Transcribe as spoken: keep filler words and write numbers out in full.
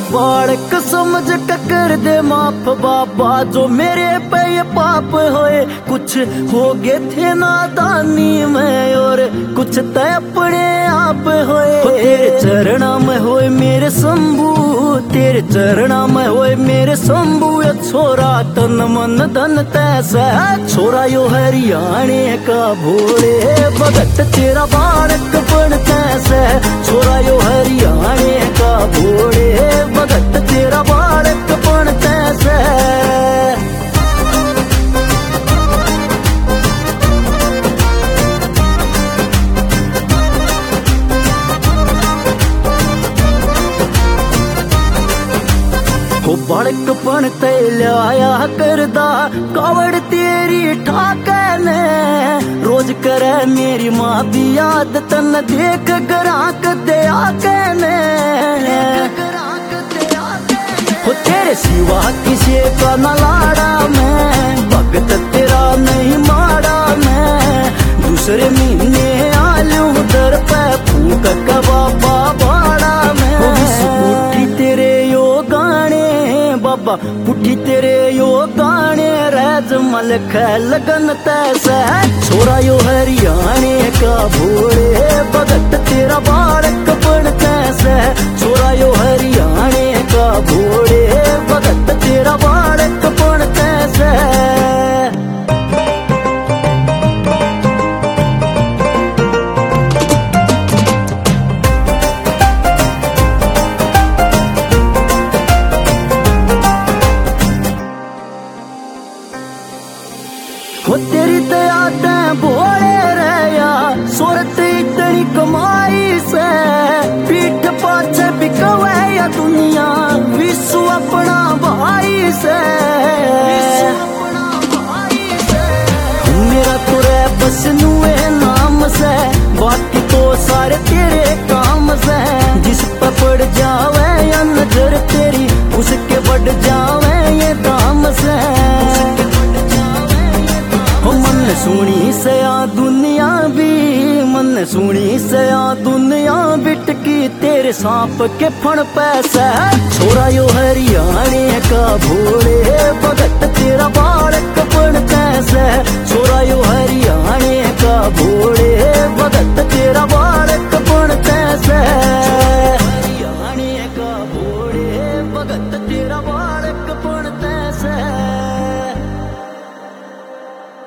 बालक समझ के कर दे माफ बाबा, जो मेरे पे ये पाप होए। कुछ हो गए थे नादानी में और कुछ तो अपने आप होए। तेरे चरणा में होए मेरे शंभू, तेरे चरणा में होए मेरे शंभू। ये छोरा तन मन धन तैसा, छोरा यो हरियाणे का भोले भगत तेरा बालक बन तैसा। छोरा यो हरियाणे का भोले भगत तेरा बालक बन तैसा। हो बड़कपन ते लाया करदा कावड़ तेरी ठाके ने। रोज करे मेरी माँ भी याद तन देख ग्राहक दे आके ने। हो तेरे सिवा किसी का न लाड़ा मैं, भगत तेरा नहीं माड़ा मैं। दूसरे महीने आलू दर पे फूक का बाबा बाड़ा मैं। उठी तेरे यो गाने बाबा, पुठी तेरे यो गाने राज मलक लगन तैसा। छोरा यो हरियाणे का भोले भगत तेरा बालक बन तैसा। छोरा यो हरियाणे का भोले भगत तेरा बालक बन तैसा। हो तेरी दया ते भोले रया, सूरत इतनी कमाई से। पीठ पाछे बिकवे या दुनिया, विश्व अपना भाई से। मेरा तो रे बस नुए नाम से, बाकी तो सारे तेरे काम से। जिस पे पड़ जावे या नजर तेरी, उसके बढ़ जावे ये दाम से। मन सुनी से आ दुनिया भी, मन सुनी से आ दुनिया बिटकी तेरे सांप के फण पैसा। छोरा यो हरियाणे का भोले